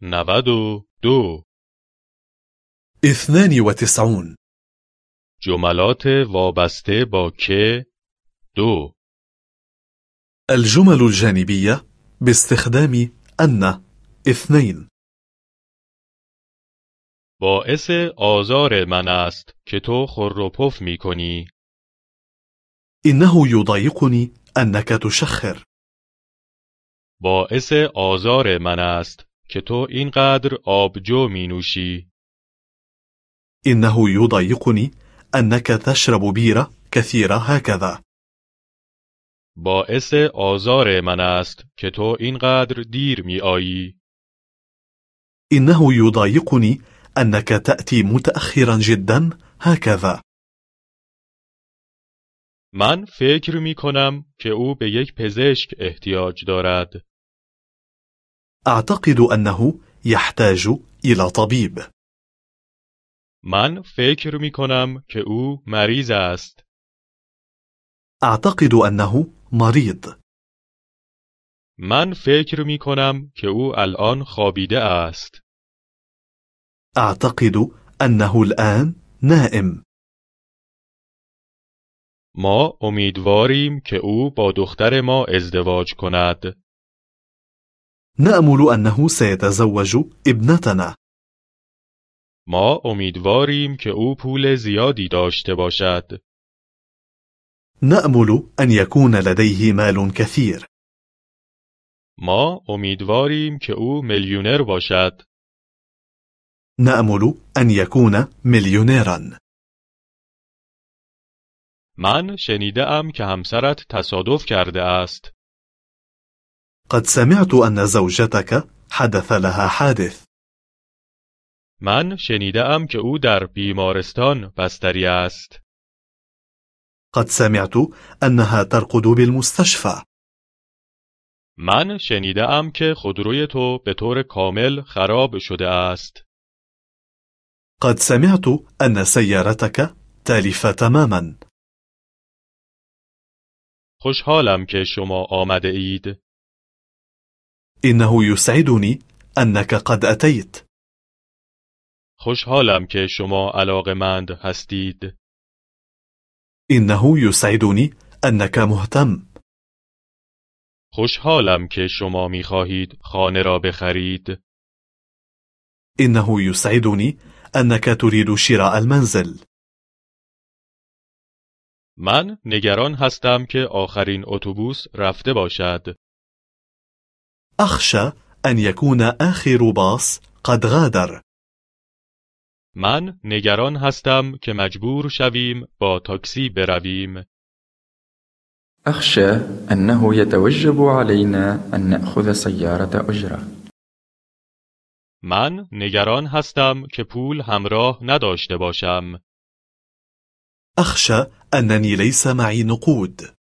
92 92 جملات وابسته با که 2 الجمل الجانبية باستخدام أن 2 باعث آزار من است که تو خر و پف می کنی. إنه يضايقني أنك تشخر. باعث آزار من است که تو اینقدر آبجو می نوشی. إنه يضايقني أنك تشرب بيرة كثيرة هكذا. باعث آزار من است که تو اینقدر دیر می آیی. إنه يضايقني أنك تأتي متأخرا جدا هكذا. من فکر می کنم که او به یک پزشک احتیاج دارد. أعتقد أنه يحتاج إلى طبيب. من فکر می کنم که او مریض است. أعتقد أنه مريض. من فکر می کنم که او الان خوابیده است. أعتقد أنه الآن نائم. ما امیدواریم که او با دختر ما ازدواج کند. نأمل أنه سيتزوج ابنتنا. ما امیدواریم که او پول زیادی داشته باشد. نأمل أن يكون لديه مال كثير. ما امیدواریم که او میلیونر باشد. نأمل أن يكون مليونيرا. من شنیده ام که همسرت تصادف کرده است. قد سمعت أن زوجتك حدث لها حادث. من شنیده ام که او در بیمارستان بستری است. قد سمعت أنها ترقد بالمستشفى. من شنیده ام که خودروی تو به طور کامل خراب شده است. قد سمعت أن سيارتك تالفة تماما. خوشحالم که شما آمده اید. إنه يسعدني أنك قد أتيت. خوشحالم که شما علاقمند هستید. إنه يسعدني أنك مهتم. خوشحالم که شما می‌خواهید خانه را بخرید. إنه يسعدني أنك تريد شراء المنزل. من نگران هستم که آخرین اتوبوس رفته باشد. أخشى أن يكون آخر باص قد غادر. من نگران هستم که مجبور شویم با تاکسی برویم. أخشى أنه يتوجب علينا أن نأخذ سيارة أجرة. من نگران هستم که پول همراه نداشته باشم. أخشى أنني ليس معي نقود.